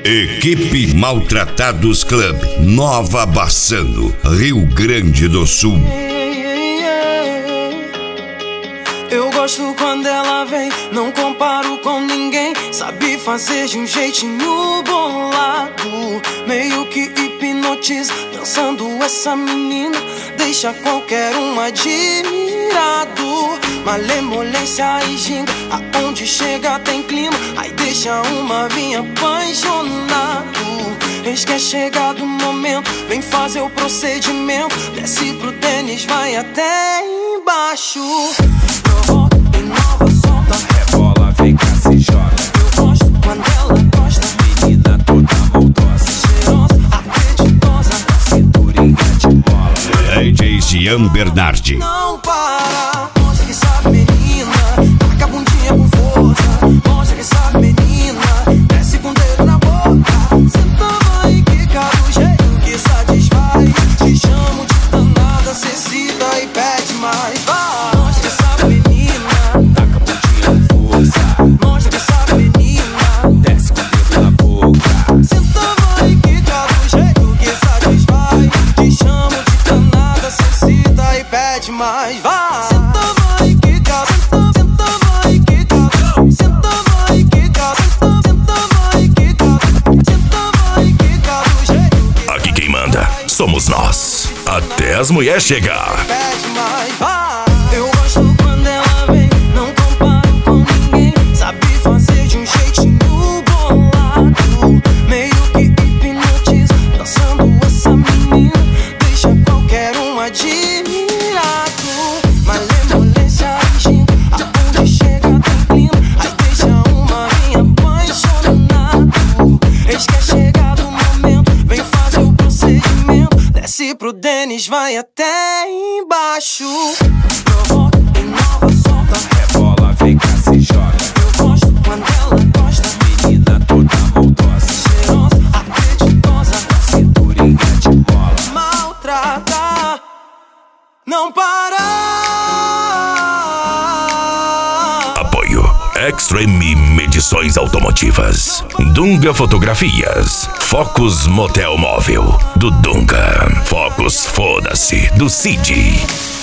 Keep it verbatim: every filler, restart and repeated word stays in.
Equipe Maltratados Club, Nova Bassano, Rio Grande do Sul. Eu gosto quando ela vem, não comparo com ninguém. Sabe fazer de um jeitinho bolado, meio que hipnotiza. Dançando essa menina, deixa qualquer um admirado. Malemolência e ginga, aonde chega tem clima. Aí deixa uma vir apaixonado. Eis que é chegado o momento, vem fazer o procedimento. Desce pro tênis, vai até embaixo. Provoca, inova, solta. Rebola, vem cá, se joga. Eu gosto quando ela gosta. Menina toda maldosa, cheirosa, apetitosa, cinturinha de bola. D J Jean Bernardi. Não para, mostra que sabe, menina. Taca a bundinha com força. Mostra que sabe, menina. Desce com o dedo na boca. Senta, vai, quica do jeito que satisfaz. Te chamo de danada, cê cita e pede mais. Vai, mostra que sabe, menina. Taca a bundinha com força. Mostra que sabe, menina. Desce com o dedo na boca. Senta, vai, quica do jeito que satisfaz. Te chamo de danada, cê cita e pede mais. Vai, senta, vai, quica. Senta, senta, vai, quica. Senta, vai, quica. Senta, senta, vai, quica. Senta, vai, quica do jeito que Aqui quem manda somos nós, até as mulheres chegar. pede mais. Vai. Eu gosto quando ela vem, não comparo com ninguém. Sabe fazer de um jeitinho bolado, meio que hipnotiza. Dançando essa menina, deixa qualquer um admirado. Malemolência e ginga, aonde chega tem clima. Aí deixa uma vir apaixonado. Eis que é chegado o momento, vem fazer o procedimento. Desce pro Denis, vai até embaixo. Provoca, inova, solta. Rebola, vem cá, se joga. Eu gosto quando ela gosta. Menina toda maldosa, Cheirosa, apetitosa, cinturinha de bola. maltrata. Não para. Apoio Extreme Medições Automotivas, Dunga Fotografias, Focus Motel Móvel do Dunga, Focus Foda-se do Cid.